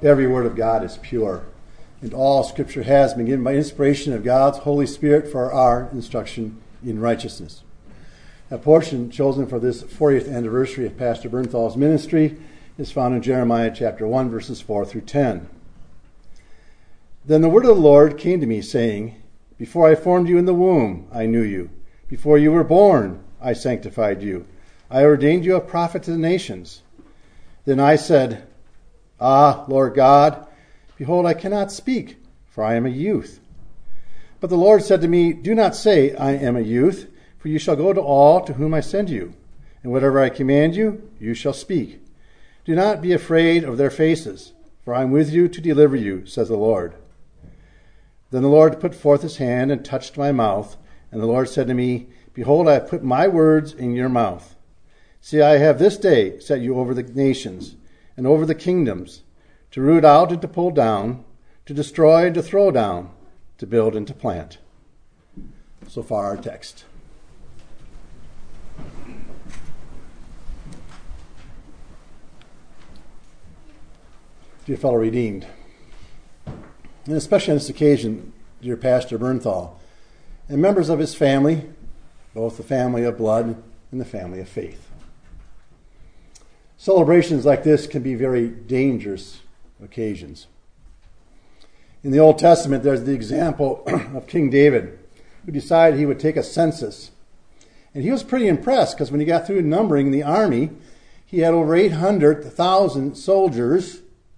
Every word of God is pure, and all Scripture has been given by inspiration of God's Holy Spirit for our instruction in righteousness. A portion chosen for this 40th anniversary of Pastor Bernthal's ministry is found in Jeremiah chapter 1, verses 4 through 10. Then the word of the Lord came to me, saying, Before I formed you in the womb, I knew you. Before you were born, I sanctified you. I ordained you a prophet to the nations. Then I said, Ah, Lord God, behold, I cannot speak, for I am a youth. But the Lord said to me, Do not say, I am a youth, for you shall go to all to whom I send you, and whatever I command you, you shall speak. Do not be afraid of their faces, for I am with you to deliver you, says the Lord. Then the Lord put forth his hand and touched my mouth, and the Lord said to me, Behold, I have put my words in your mouth. See, I have this day set you over the nations, and over the kingdoms, to root out and to pull down, to destroy and to throw down, to build and to plant. So far our text. Dear fellow redeemed, and especially on this occasion, dear Pastor Bernthal, and members of his family, both the family of blood and the family of faith. Celebrations like this can be very dangerous occasions. In the Old Testament, there's the example of King David, who decided he would take a census. And he was pretty impressed, because when he got through numbering the army, he had over 800,000 soldiers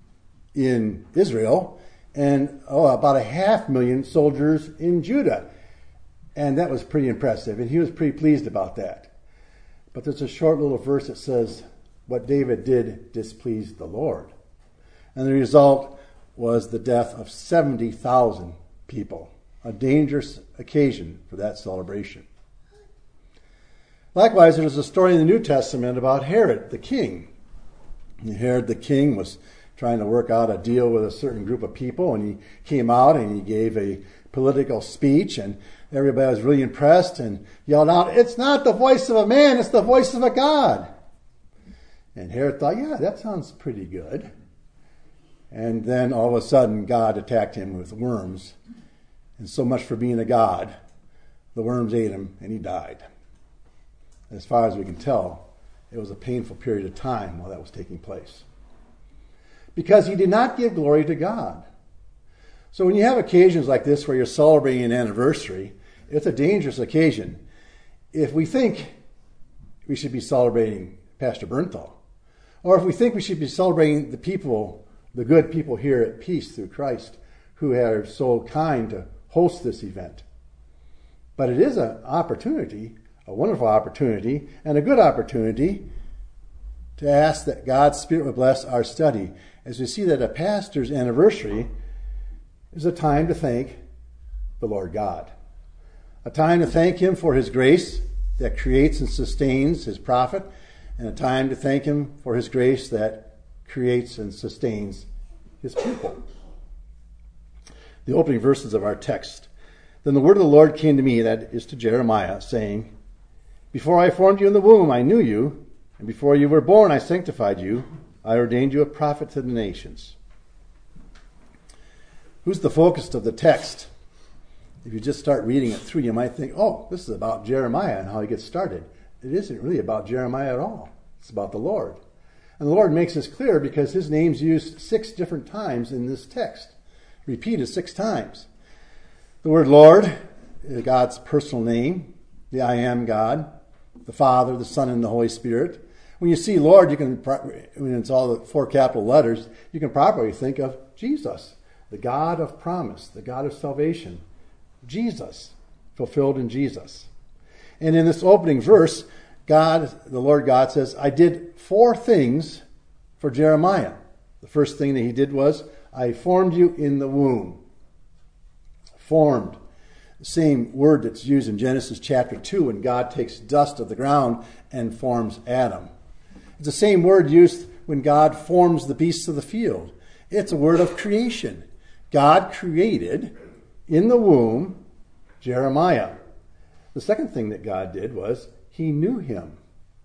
in Israel, and about 500,000 soldiers in Judah. And that was pretty impressive, and he was pretty pleased about that. But there's a short little verse that says, what David did displeased the Lord. And the result was the death of 70,000 people, a dangerous occasion for that celebration. Likewise, there's a story in the New Testament about Herod the king. And Herod the king was trying to work out a deal with a certain group of people, and he came out and he gave a political speech, and everybody was really impressed and yelled out, It's not the voice of a man, it's the voice of a God. And Herod thought, yeah, that sounds pretty good. And then all of a sudden, God attacked him with worms. And so much for being a god. The worms ate him, and he died. As far as we can tell, it was a painful period of time while that was taking place. Because he did not give glory to God. So when you have occasions like this where you're celebrating an anniversary, it's a dangerous occasion. If we think we should be celebrating Pastor Bernthal, or if we think we should be celebrating the people, the good people here at Peace through Christ, who are so kind to host this event. But it is an opportunity, a wonderful opportunity, and a good opportunity to ask that God's Spirit would bless our study, as we see that a pastor's anniversary is a time to thank the Lord God. A time to thank him for his grace that creates and sustains his prophet, and a time to thank him for his grace that creates and sustains his people. The opening verses of our text. Then the word of the Lord came to me, that is to Jeremiah, saying, Before I formed you in the womb, I knew you, and before you were born, I sanctified you. I ordained you a prophet to the nations. Who's the focus of the text? If you just start reading it through, you might think, oh, this is about Jeremiah and how he gets started. It isn't really about Jeremiah at all. It's about the Lord. And the Lord makes this clear because his name's used 6 different times in this text, repeated 6 times. The word Lord is God's personal name, the I am God, the Father, the Son, and the Holy Spirit. When you see Lord, you can, when it's all the 4 capital letters, you can properly think of Jesus, the God of promise, the God of salvation. Jesus, fulfilled in Jesus. And in this opening verse, God, the Lord God says, I did 4 things for Jeremiah. The first thing that he did was, I formed you in the womb. Formed. The same word that's used in Genesis chapter 2 when God takes dust of the ground and forms Adam. It's the same word used when God forms the beasts of the field. It's a word of creation. God created in the womb Jeremiah. The second thing that God did was he knew him.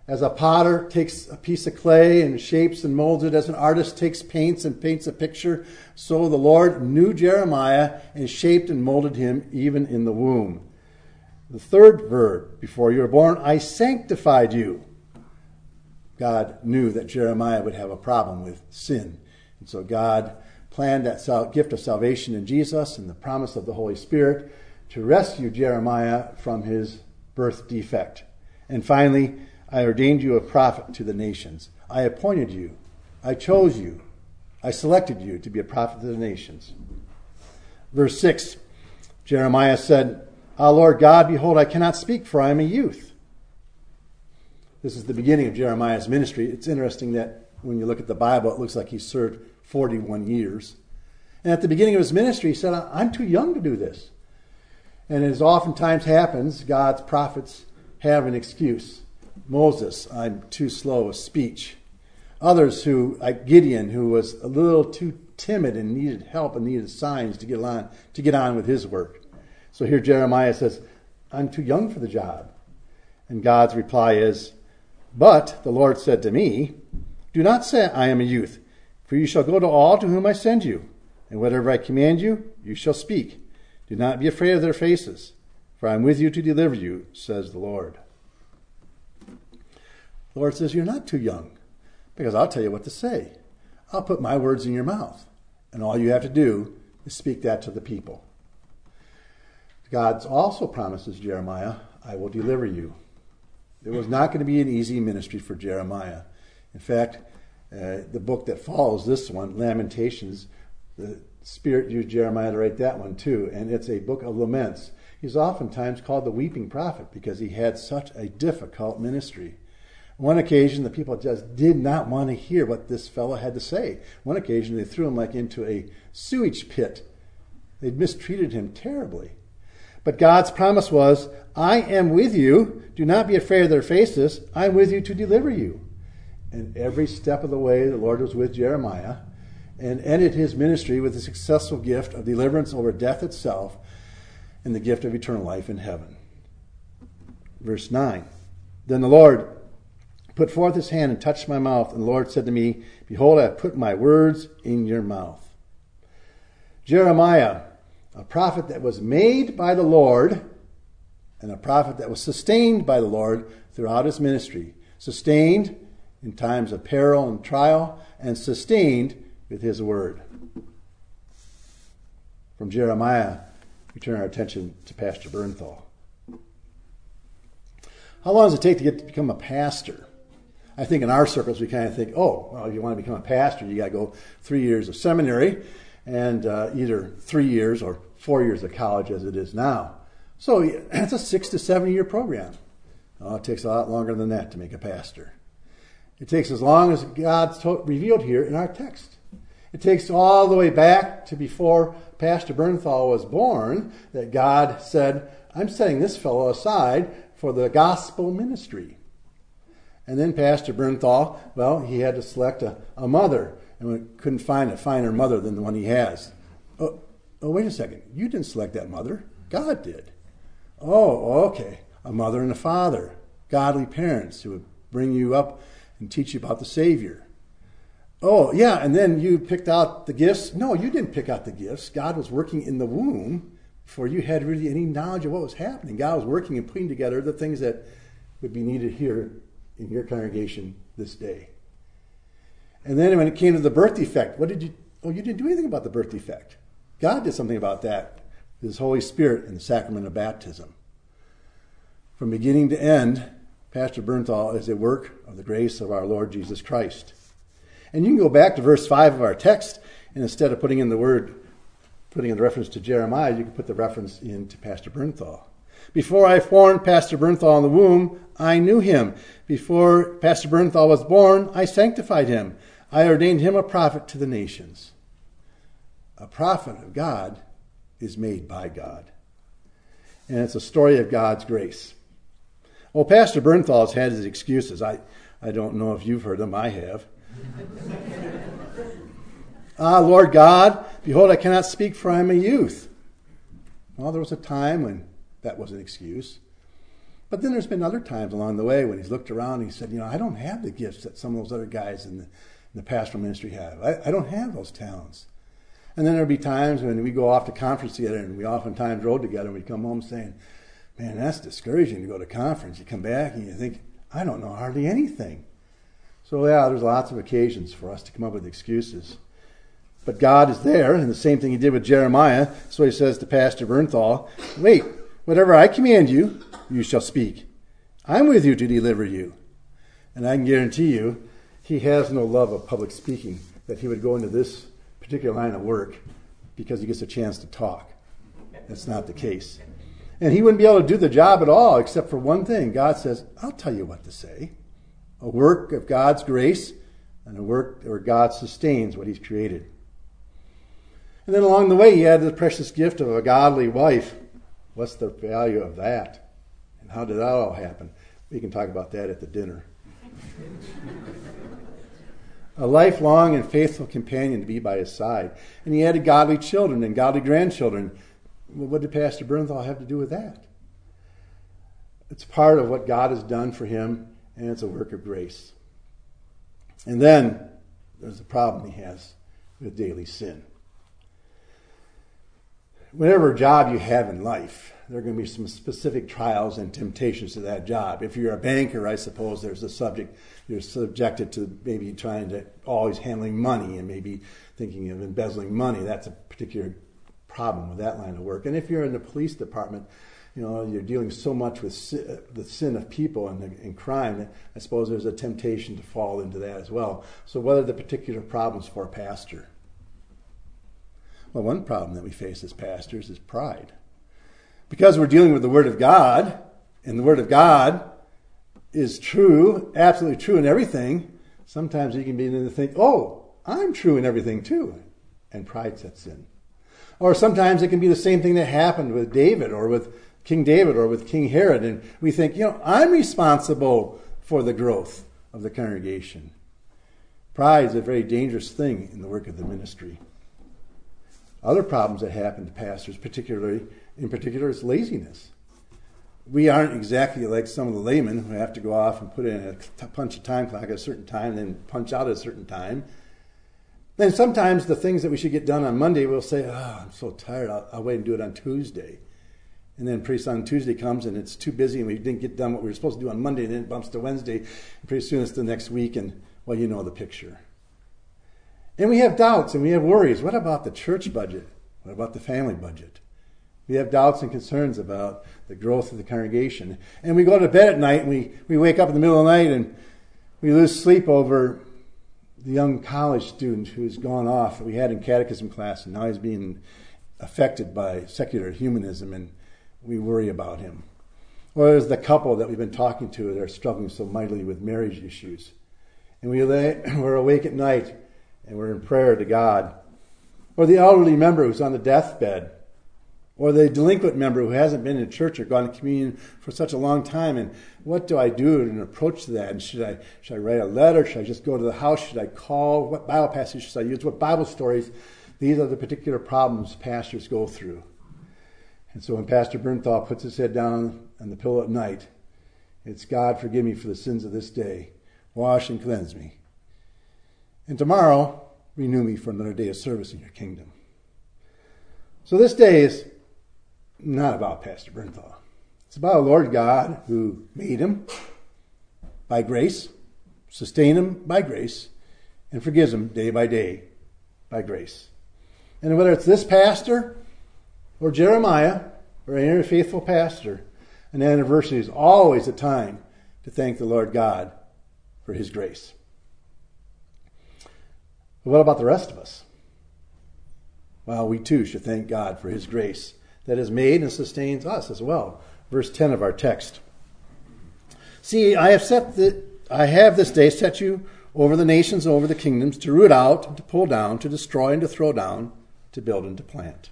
As a potter takes a piece of clay and shapes and molds it, as an artist takes paints and paints a picture, so the Lord knew Jeremiah and shaped and molded him even in the womb. The third verb, before you were born, I sanctified you. God knew that Jeremiah would have a problem with sin. And so God planned that gift of salvation in Jesus and the promise of the Holy Spirit to rescue Jeremiah from his birth defect. And finally, I ordained you a prophet to the nations. I appointed you. I chose you. I selected you to be a prophet to the nations. Verse 6, Jeremiah said, Ah, Lord God, behold, I cannot speak, for I am a youth. This is the beginning of Jeremiah's ministry. It's interesting that when you look at the Bible, it looks like he served 41 years. And at the beginning of his ministry, he said, I'm too young to do this. And as oftentimes happens, God's prophets have an excuse. Moses, I'm too slow of speech. Others who, like Gideon, who was a little too timid and needed help and needed signs to get on with his work. So here Jeremiah says, I'm too young for the job. And God's reply is, but the Lord said to me, do not say I am a youth, for you shall go to all to whom I send you, and whatever I command you, you shall speak. Do not be afraid of their faces, for I am with you to deliver you, says the Lord. The Lord says, you're not too young, because I'll tell you what to say. I'll put my words in your mouth, and all you have to do is speak that to the people. God also promises Jeremiah, I will deliver you. It was not going to be an easy ministry for Jeremiah. In fact, the book that follows this one, Lamentations, the Spirit used Jeremiah to write that one too, and it's a book of laments. He's oftentimes called the weeping prophet because he had such a difficult ministry. One occasion, the people just did not want to hear what this fellow had to say. One occasion, they threw him like into a sewage pit. They'd mistreated him terribly. But God's promise was, I am with you. Do not be afraid of their faces. I am with you to deliver you. And every step of the way, the Lord was with Jeremiah and ended his ministry with the successful gift of deliverance over death itself and the gift of eternal life in heaven. Verse 9, then the Lord put forth his hand and touched my mouth, and the Lord said to me, behold, I have put my words in your mouth. Jeremiah, a prophet that was made by the Lord and a prophet that was sustained by the Lord throughout his ministry. Sustained in times of peril and trial, and sustained with his word. From Jeremiah, we turn our attention to Pastor Bernthal. How long does it take to become a pastor? I think in our circles we kind of think, oh, well, if you want to become a pastor, you got to go 3 years of seminary and either 3 years or 4 years of college as it is now. So it's a 6 to 7 year program. Oh, it takes a lot longer than that to make a pastor. It takes as long as God's revealed here in our text. It takes all the way back to before Pastor Bernthal was born that God said, I'm setting this fellow aside for the gospel ministry. And then Pastor Bernthal, well, he had to select a mother, and we couldn't find a finer mother than the one he has. Oh, wait a second. You didn't select that mother. God did. Oh, okay. A mother and a father. Godly parents who would bring you up and teach you about the Savior. Oh, yeah, and then you picked out the gifts. No, you didn't pick out the gifts. God was working in the womb before you had really any knowledge of what was happening. God was working and putting together the things that would be needed here in your congregation this day. And then when it came to the birth defect, you didn't do anything about the birth defect. God did something about that with his Holy Spirit in the sacrament of baptism. From beginning to end, Pastor Bernthal is a work of the grace of our Lord Jesus Christ. And you can go back to verse 5 of our text, and instead of putting in the reference to Jeremiah, you can put the reference into Pastor Bernthal. Before I formed Pastor Bernthal in the womb, I knew him. Before Pastor Bernthal was born, I sanctified him. I ordained him a prophet to the nations. A prophet of God is made by God. And it's a story of God's grace. Well, Pastor Bernthal has had his excuses. I don't know if you've heard them. I have. Lord God, behold, I cannot speak, for I am a youth. Well, there was a time when that was an excuse. But then there's been other times along the way when he's looked around and he said, I don't have the gifts that some of those other guys in the pastoral ministry have. I don't have those talents. And then there'll be times when we go off to conference together, and we oftentimes rode together, and we come home saying, man, that's discouraging to go to conference. You come back and you think, I don't know hardly anything. So yeah, there's lots of occasions for us to come up with excuses. But God is there, and the same thing he did with Jeremiah. So he says to Pastor Bernthal, wait, whatever I command you, you shall speak. I'm with you to deliver you. And I can guarantee you, he has no love of public speaking, that he would go into this particular line of work because he gets a chance to talk. That's not the case. And he wouldn't be able to do the job at all except for one thing. God says, I'll tell you what to say. A work of God's grace and a work where God sustains what he's created. And then along the way, he had the precious gift of a godly wife. What's the value of that? And how did that all happen? We can talk about that at the dinner. A lifelong and faithful companion to be by his side. And he had godly children and godly grandchildren. Well, what did Pastor Bernthal have to do with that? It's part of what God has done for him, and it's a work of grace. And then there's the problem he has with daily sin. Whatever job you have in life, there are going to be some specific trials and temptations to that job. If you're a banker, I suppose there's a subject, you're subjected to maybe trying to always handling money and maybe thinking of embezzling money. That's a particular problem with that line of work. And if you're in the police department, you're dealing so much with the sin of people and crime that I suppose there's a temptation to fall into that as well. So what are the particular problems for a pastor? Well, one problem that we face as pastors is pride. Because we're dealing with the Word of God, and the Word of God is true, absolutely true in everything, sometimes you can begin to think, oh, I'm true in everything too. And pride sets in. Or sometimes it can be the same thing that happened with David or with King David or with King Herod. And we think, I'm responsible for the growth of the congregation. Pride is a very dangerous thing in the work of the ministry. Other problems that happen to pastors, in particular, is laziness. We aren't exactly like some of the laymen who have to go off and put in punch a time clock at a certain time and then punch out at a certain time. And sometimes the things that we should get done on Monday, we'll say, I'm so tired, I'll wait and do it on Tuesday. And then pretty soon Tuesday comes and it's too busy and we didn't get done what we were supposed to do on Monday, and then it bumps to Wednesday. And pretty soon it's the next week, and, well, you know the picture. And we have doubts and we have worries. What about the church budget? What about the family budget? We have doubts and concerns about the growth of the congregation. And we go to bed at night and we wake up in the middle of the night and we lose sleep over the young college student who's gone off that we had in catechism class, and now he's being affected by secular humanism, and we worry about him. Or there's the couple that we've been talking to that are struggling so mightily with marriage issues. And we're awake at night and we're in prayer to God. Or the elderly member who's on the deathbed. Or the delinquent member who hasn't been in church or gone to communion for such a long time. And what do I do in an approach to that? And should I write a letter? Should I just go to the house? Should I call? What Bible passage should I use? What Bible stories? These are the particular problems pastors go through. And so when Pastor Bernthal puts his head down on the pillow at night, it's, God, forgive me for the sins of this day. Wash and cleanse me. And tomorrow, renew me for another day of service in your kingdom. So this day is not about Pastor Bernthal. It's about a Lord God who made him by grace, sustained him by grace, and forgives him day by day by grace. And whether it's this pastor or Jeremiah or any faithful pastor, an anniversary is always a time to thank the Lord God for his grace. But what about the rest of us? Well, we too should thank God for his grace that has made and sustains us as well. Verse 10 of our text. See, I have this day set you over the nations, over the kingdoms, to root out, and to pull down, to destroy and to throw down, to build and to plant.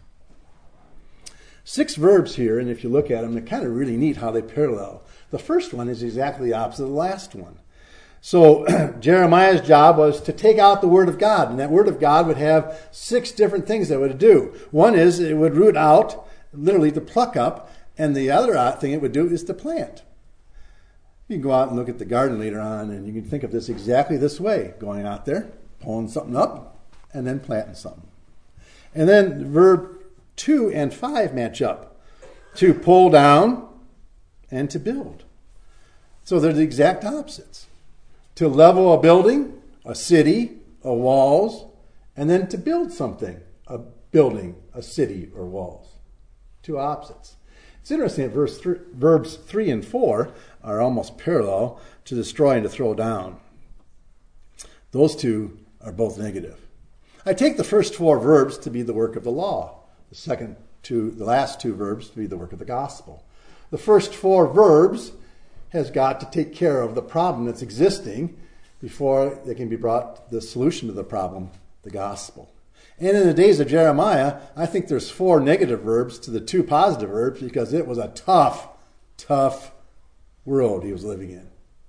6 verbs here, and if you look at them, they're kind of really neat how they parallel. The first one is exactly the opposite of the last one. So Jeremiah's job was to take out the Word of God, and that Word of God would have 6 different things that it would do. One is it would root out, literally to pluck up, and the other thing it would do is to plant. You can go out and look at the garden later on, and you can think of this exactly this way, going out there, pulling something up, and then planting something. And then verb 2 and 5 match up. To pull down and to build. So they're the exact opposites. To level a building, a city, a walls, and then to build something, a building, a city, or walls. Two opposites. It's interesting that verbs 3 and 4 are almost parallel, to destroy and to throw down. Those two are both negative. I take the first 4 verbs to be the work of the law. The last 2 verbs to be the work of the gospel. The first 4 verbs has got to take care of the problem that's existing before they can be brought the solution to the problem, the gospel. And in the days of Jeremiah, I think there's 4 negative verbs to the 2 positive verbs, because it was a tough world he was living in.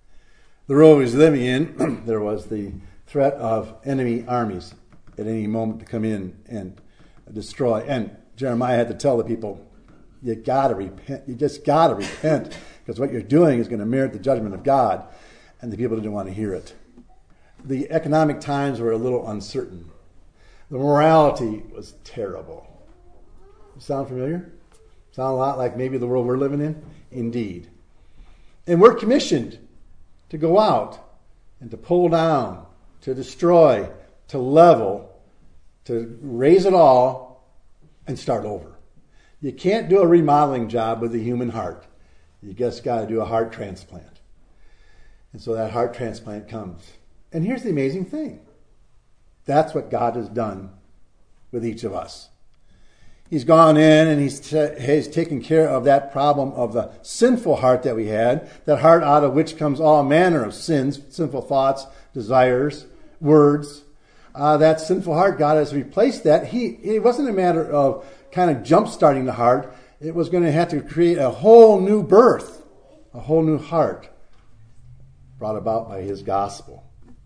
The world he was living in, there was the threat of enemy armies at any moment to come in and destroy. And Jeremiah had to tell the people, you got to repent. You just got to repent, because what you're doing is going to merit the judgment of God. And the people didn't want to hear it. The economic times were a little uncertain. The morality was terrible. Sound familiar? Sound a lot like maybe the world we're living in? Indeed. And we're commissioned to go out and to pull down, to destroy, to level, to raise it all and start over. You can't do a remodeling job with the human heart. You just got to do a heart transplant. And so that heart transplant comes. And here's the amazing thing. That's what God has done with each of us. He's gone in and he's taken care of that problem of the sinful heart that we had, that heart out of which comes all manner of sins, sinful thoughts, desires, words. That sinful heart, God has replaced that. It wasn't a matter of kind of jump-starting the heart. It was going to have to create a whole new birth, a whole new heart brought about by his gospel.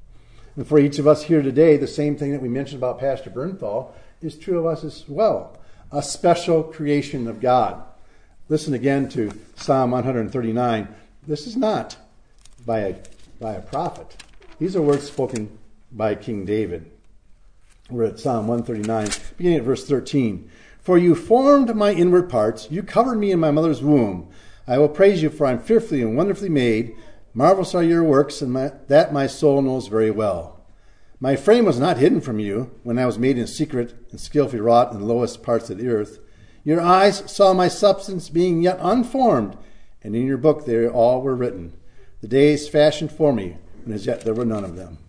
And for each of us here today, the same thing that we mentioned about Pastor Bernthal is true of us as well. A special creation of God. Listen again to Psalm 139. This is not by a prophet. These are words spoken by King David. We're at Psalm 139, beginning at verse 13. For you formed my inward parts. You covered me in my mother's womb. I will praise you, for I am fearfully and wonderfully made. Marvelous are your works, and that my soul knows very well. My frame was not hidden from you when I was made in secret and skillfully wrought in the lowest parts of the earth. Your eyes saw my substance being yet unformed, and in your book they all were written. The days fashioned for me, and as yet there were none of them.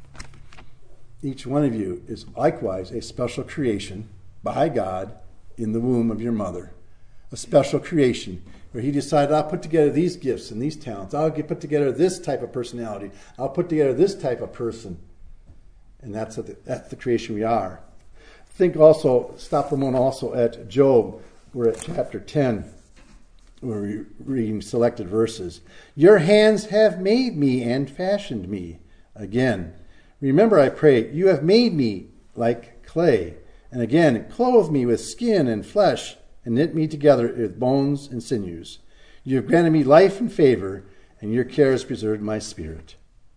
Each one of you is likewise a special creation by God in the womb of your mother. A special creation where he decided, I'll put together these gifts and these talents. I'll put together this type of personality. I'll put together this type of person. And that's the creation we are. Stop for a moment also at Job. We're at chapter 10. We're reading selected verses. Your hands have made me and fashioned me. Again, remember, I pray, you have made me like clay. And again, clothe me with skin and flesh, and knit me together with bones and sinews. You have granted me life and favor, and your care has preserved my spirit.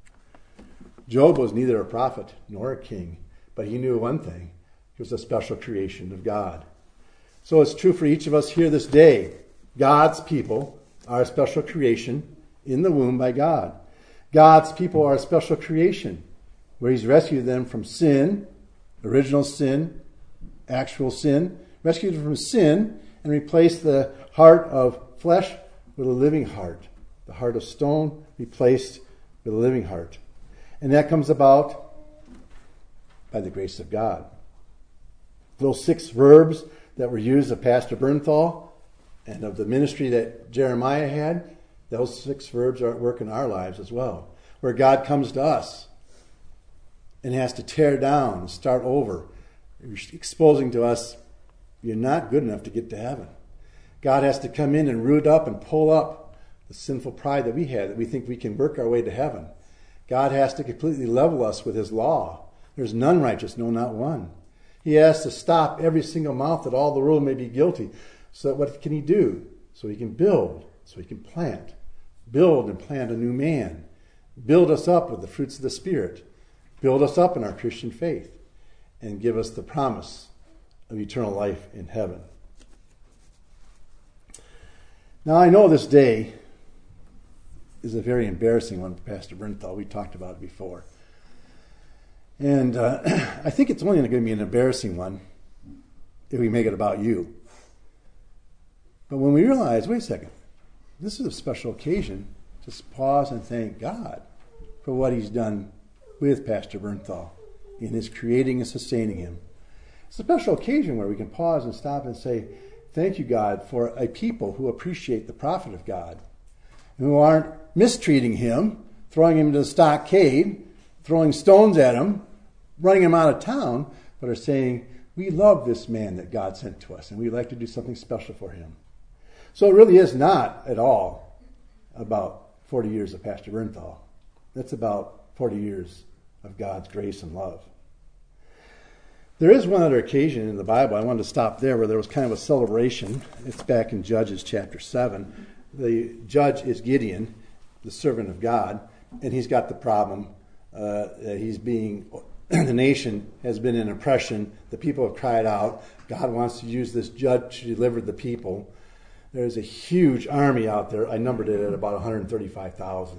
Job was neither a prophet nor a king, but he knew one thing. He was a special creation of God. So it's true for each of us here this day. God's people are a special creation in the womb by God. God's people are a special creation where he's rescued them from sin, original sin, actual sin, rescued them from sin, and replaced the heart of flesh with a living heart. The heart of stone replaced with a living heart. And that comes about by the grace of God. Those 6 verbs that were used of Pastor Bernthal and of the ministry that Jeremiah had, those 6 verbs are at work in our lives as well. Where God comes to us and has to tear down and start over, exposing to us, you're not good enough to get to heaven. God has to come in and root up and pull up the sinful pride that we had, that we think we can work our way to heaven. God has to completely level us with his law. There's none righteous, no, not one. He has to stop every single mouth that all the world may be guilty. So that what can he do? So he can build, so he can plant, build and plant a new man, build us up with the fruits of the Spirit, build us up in our Christian faith, and give us the promise of eternal life in heaven. Now, I know this day is a very embarrassing one for Pastor Bernthal. We talked about it before. And I think it's only going to be an embarrassing one if we make it about you. But when we realize, wait a second, this is a special occasion, just pause and thank God for what he's done with Pastor Bernthal in his creating and sustaining him. It's a special occasion where we can pause and stop and say, thank you, God, for a people who appreciate the prophet of God, who aren't mistreating him, throwing him into the stockade, throwing stones at him, running him out of town, but are saying, we love this man that God sent to us, and we'd like to do something special for him. So it really is not at all about 40 years of Pastor Bernthal. It's about 40 years of God's grace and love. There is one other occasion in the Bible, I wanted to stop there, where there was kind of a celebration. It's back in Judges chapter 7. The judge is Gideon, the servant of God, and he's got the problem that the nation has been in oppression. The people have cried out. God wants to use this judge to deliver the people. There's a huge army out there. I numbered it at about 135,000.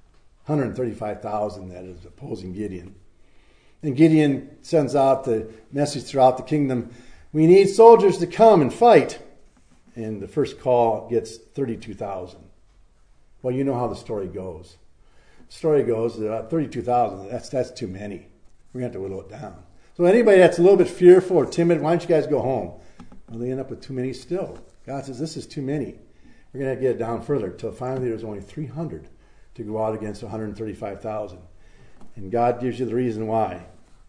135,000 that is opposing Gideon. And Gideon sends out the message throughout the kingdom, we need soldiers to come and fight. And the first call gets 32,000. Well, you know how the story goes. The story goes that 32,000, that's too many. We're going to have to whittle it down. So anybody that's a little bit fearful or timid, why don't you guys go home? Well, they end up with too many still. God says, this is too many. We're going to get it down further until finally there's only 300 to go out against 135,000. And God gives you the reason why.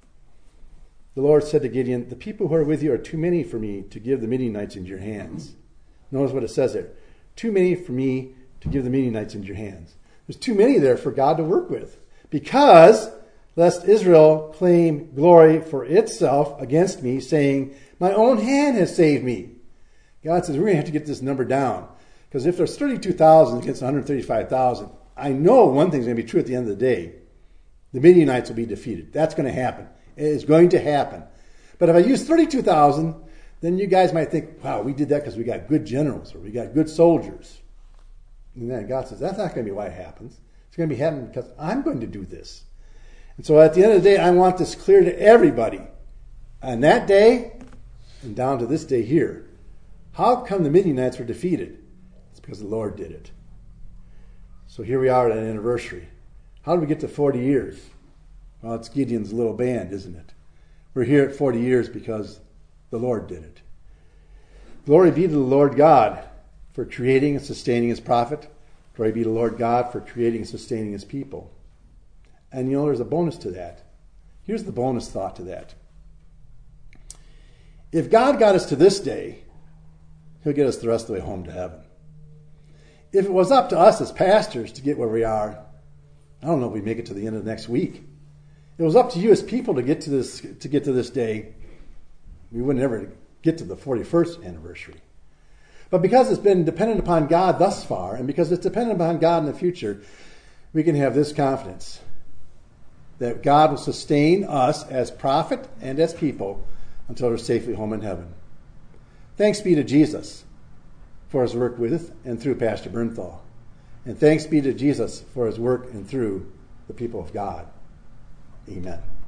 The Lord said to Gideon, the people who are with you are too many for me to give the Midianites into your hands. Notice what it says there. Too many for me to give the Midianites into your hands. There's too many there for God to work with. Because, lest Israel claim glory for itself against me, saying, my own hand has saved me. God says, we're going to have to get this number down. Because if there's 32,000 against 135,000, I know one thing's going to be true at the end of the day. The Midianites will be defeated. That's going to happen. It is going to happen. But if I use 32,000, then you guys might think, wow, we did that because we got good generals or we got good soldiers. And then God says, that's not going to be why it happens. It's going to be happening because I'm going to do this. And so at the end of the day, I want this clear to everybody. On that day, and down to this day here, how come the Midianites were defeated? It's because the Lord did it. So here we are at an anniversary. How did we get to 40 years? Well, it's Gideon's little band, isn't it? We're here at 40 years because the Lord did it. Glory be to the Lord God for creating and sustaining his prophet. Glory be to the Lord God for creating and sustaining his people. And you know, there's a bonus to that. Here's the bonus thought to that. If God got us to this day, he'll get us the rest of the way home to heaven. If it was up to us as pastors to get where we are, I don't know if we make it to the end of next week. It was up to you as people to get to this day. We wouldn't ever get to the 41st anniversary. But because it's been dependent upon God thus far, and because it's dependent upon God in the future, we can have this confidence that God will sustain us as prophet and as people until we're safely home in heaven. Thanks be to Jesus for his work with and through Pastor Bernthal. And thanks be to Jesus for his work and through the people of God. Amen.